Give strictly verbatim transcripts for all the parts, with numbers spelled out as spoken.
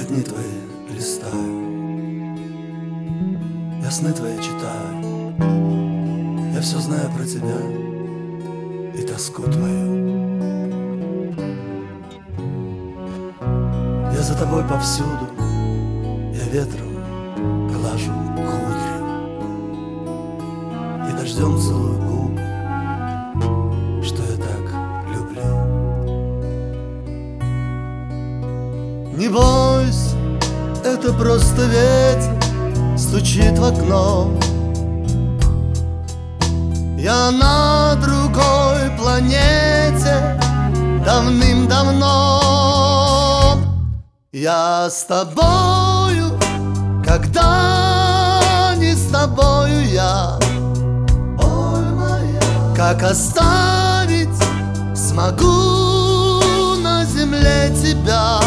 дни твои листаю, я сны твои читаю, я все знаю про тебя и тоску твою. Я за тобой повсюду, я ветром глажу кудри и дождем целую губы, что я так люблю. Не бойся, это просто ветер стучит в окно. Я на другой планете давным-давно. Я с тобою, когда не с тобою я. Ой, моя, как оставить смогу на земле тебя?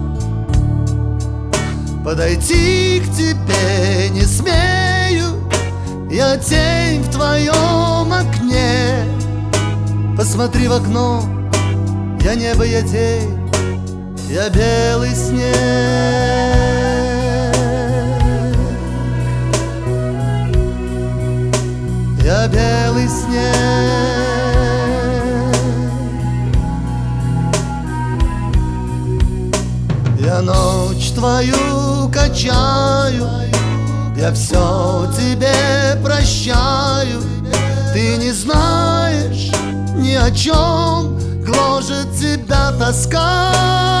Подойти к тебе не смею, я тень в твоем окне. Посмотри в окно, я небо, я день, я белый снег. Я белый снег. Я ночь твою качаю, я все тебе прощаю. Ты не знаешь ни о чем, гложет тебя тоска.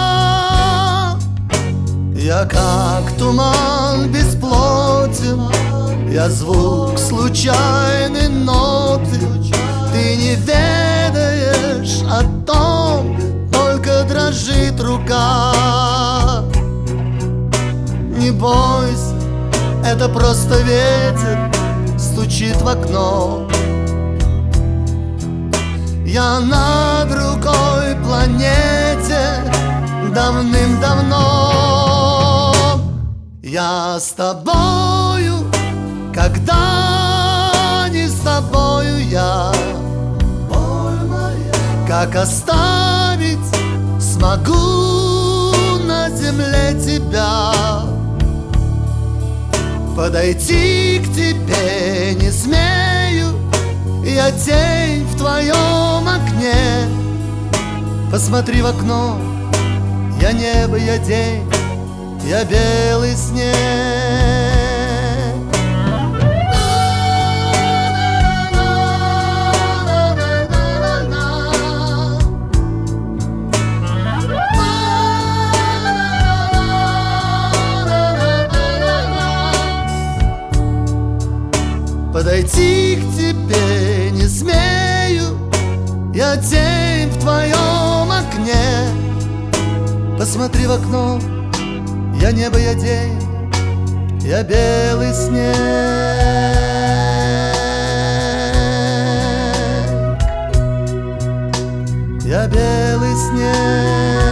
Я как туман бесплотен, я звук случайной ноты. Ты не ведаешь о том, только дрожит рука. Не бойся, это просто ветер стучит в окно. Я на другой планете давным-давно. Я с тобою, когда не с тобою я. Ой, моя, как оставить смогу на земле тебя? Подойти к тебе не смею, я тень в твоем окне. Посмотри в окно, я небо, я день, я белый снег. Подойти к тебе не смею, я тень в твоем окне. Посмотри в окно, я небо, я день, я белый снег. Я белый снег.